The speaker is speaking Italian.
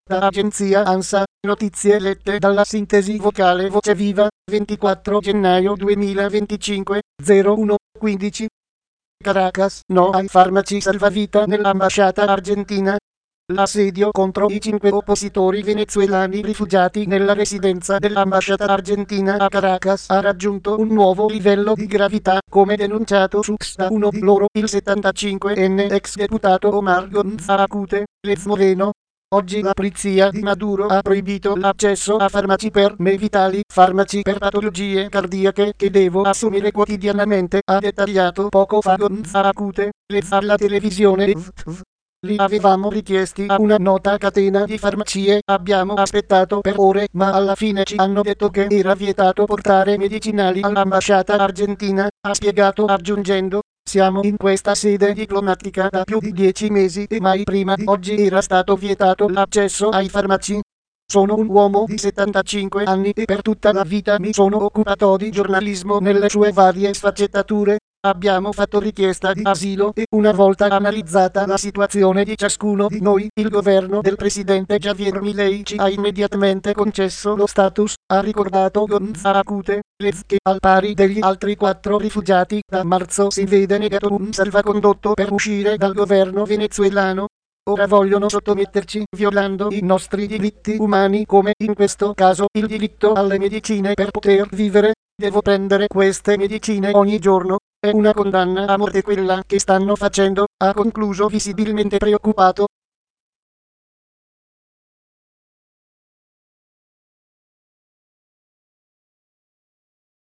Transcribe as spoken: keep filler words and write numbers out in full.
Da agenzia ANSA, notizie lette dalla sintesi vocale Voce Viva, ventiquattro gennaio duemilaventicinque, zero uno quindici. Caracas, no ai farmaci salvavita nell'ambasciata argentina. L'assedio contro i cinque oppositori venezuelani rifugiati nella residenza dell'ambasciata argentina a Caracas ha raggiunto un nuovo livello di gravità, come denunciato su X da uno di loro, il settantacinquenne ex deputato Omar González Acute, Lez Moreno. Oggi la polizia di Maduro ha proibito l'accesso a farmaci per me vitali, farmaci per patologie cardiache che devo assumere quotidianamente, ha dettagliato poco fa González Acute, Lez alla televisione. Li avevamo richiesti a una nota catena di farmacie, abbiamo aspettato per ore, ma alla fine ci hanno detto che era vietato portare medicinali all'ambasciata argentina, ha spiegato aggiungendo: siamo in questa sede diplomatica da più di dieci mesi e mai prima di oggi era stato vietato l'accesso ai farmaci. Sono un uomo di settantacinque anni e per tutta la vita mi sono occupato di giornalismo nelle sue varie sfaccettature. Abbiamo fatto richiesta di asilo e una volta analizzata la situazione di ciascuno di noi, il governo del presidente Javier Milei ci ha immediatamente concesso lo status, ha ricordato González Acute, Lez, che al pari degli altri quattro rifugiati da marzo si vede negato un salvacondotto per uscire dal governo venezuelano. Ora vogliono sottometterci violando i nostri diritti umani, come in questo caso il diritto alle medicine per poter vivere. Devo prendere queste medicine ogni giorno. È una condanna a morte quella che stanno facendo, ha concluso visibilmente preoccupato.